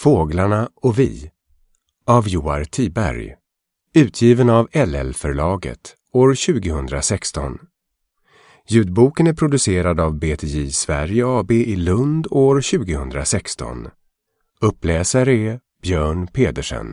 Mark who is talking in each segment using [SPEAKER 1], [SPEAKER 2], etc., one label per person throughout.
[SPEAKER 1] Fåglarna och vi av Joar Tiberg, utgiven av LL-förlaget år 2016. Ljudboken är producerad av BTJ Sverige AB i Lund år 2016. Uppläsare är Björn Pedersen.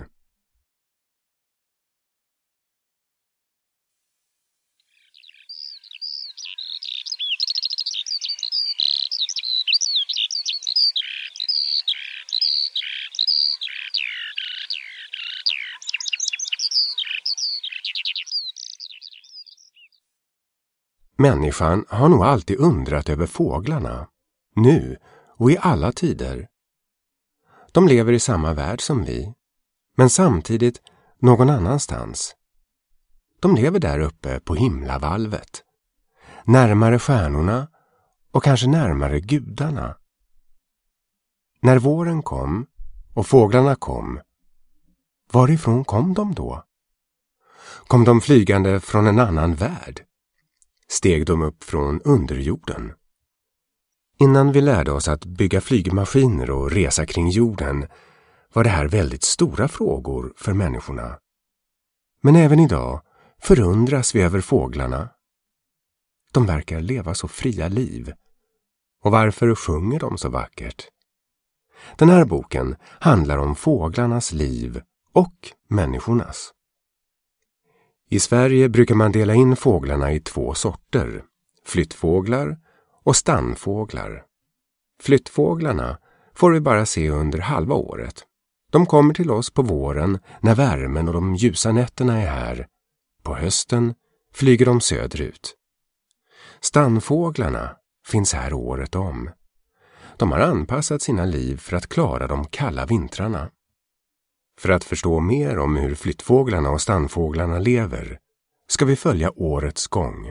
[SPEAKER 1] Människan har nog alltid undrat över fåglarna, nu och i alla tider. De lever i samma värld som vi, men samtidigt någon annanstans. De lever där uppe på himlavalvet, närmare stjärnorna och kanske närmare gudarna. När våren kom och fåglarna kom, varifrån kom de då? Kom de flygande från en annan värld? Steg de upp från underjorden? Innan vi lärde oss att bygga flygmaskiner och resa kring jorden var det här väldigt stora frågor för människorna. Men även idag förundras vi över fåglarna. De verkar leva så fria liv. Och varför sjunger de så vackert? Den här boken handlar om fåglarnas liv och människornas. I Sverige brukar man dela in fåglarna i 2 sorter, flyttfåglar och stannfåglar. Flyttfåglarna får vi bara se under halva året. De kommer till oss på våren när värmen och de ljusa nätterna är här. På hösten flyger de söderut. Stannfåglarna finns här året om. De har anpassat sina liv för att klara de kalla vintrarna. För att förstå mer om hur flyttfåglarna och stannfåglarna lever ska vi följa årets gång.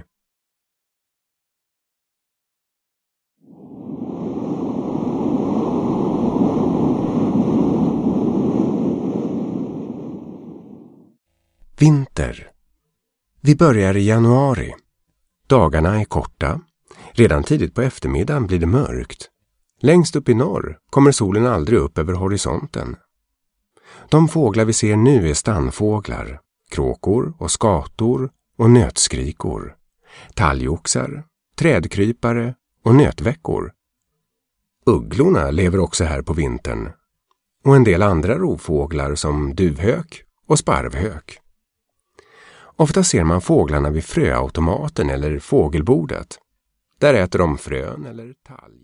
[SPEAKER 1] Vinter. Vi börjar i januari. Dagarna är korta. Redan tidigt på eftermiddagen blir det mörkt. Längst upp i norr kommer solen aldrig upp över horisonten. De fåglar vi ser nu är stannfåglar, kråkor och skator och nötskrikor, talgoxar, trädkrypare och nötveckor. Ugglorna lever också här på vintern och en del andra rovfåglar som duvhök och sparvhök. Ofta ser man fåglarna vid fröautomaten eller fågelbordet. Där äter de frön eller talg.